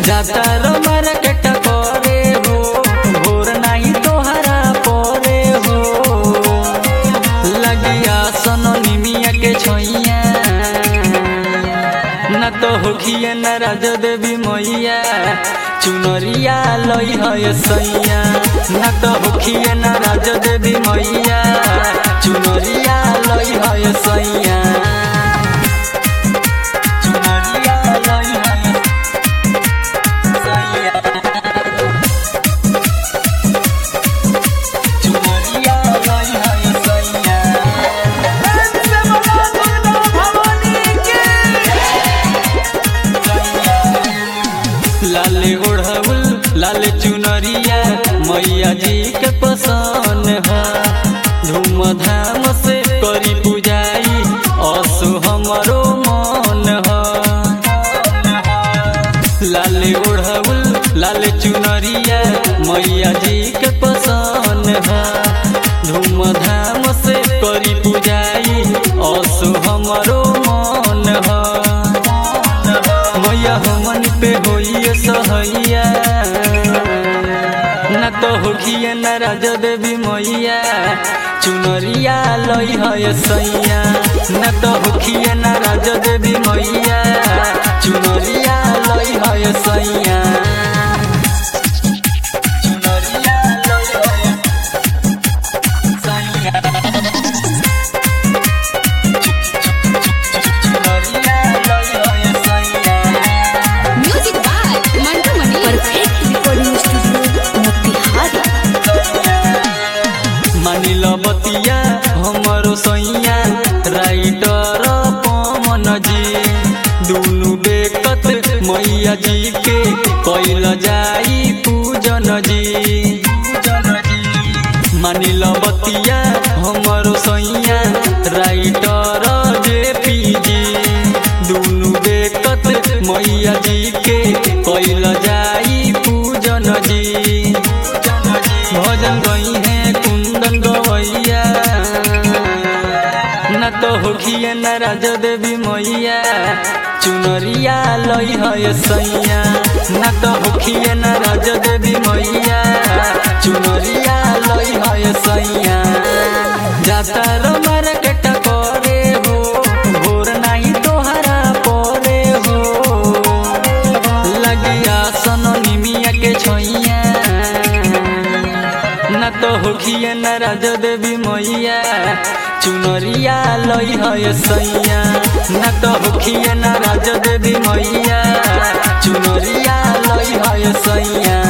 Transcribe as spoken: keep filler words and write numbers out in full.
जाता रो मार्केट करे हो भोर नहीं तोहरा परे हो लगिया सनो निमिया के छोइया न तो होखिए न राज देवी मैया चुनरिया लई है सैया न तो होखिए न राज देवी मैया चुनरिया लई है सैया चुनरिया लई है सैया चुनरिया लई है सैया लाले ओढ़ाउल लाले चुनरिया मैया जी के पसंद है धूमधाम से करी पूजाई असु हमरो मन है लाले ओढ़ाउल लाले चुनरिया मैया जी के पसंद है धूमधाम से करी पूजाई असु हमरो मन है मैया हमन पे होइए सहैया न तो होखिए न राज देवी मैया चुनरिया लई है सैया न तो होखिए न राज देवी मैया चुनरिया लई है सैया चुनरिया लई है सैया चुनरिया लई है सैया music by Mantu Mani perfect recording studio Motihari मानिल बतिया हमरो सैया राइटर पवन जी दुनु बेकत मैया जी के कैल जाई पूजन जी मानिल बतिया हमरो सैया राइटर जेपी जी दुनु बेकत मैया जी के कैल जाई पूजन जी भजन गई है कुंदन गवैया न तो होखिए न राज देवी मैया चुनरिया लई है सैया न तो होखिए न राज देवी मैया चुनरिया लई है सैया जाता रो मार्केट करे हो भोर नहीं तोहरा परे हो लगिया सनो निमिया के छोइया न तो होखिए न राज देवी मैया चुनरिया लई है सैया न तो होखिए न राज देवी मैया चुनरिया लई है सैया।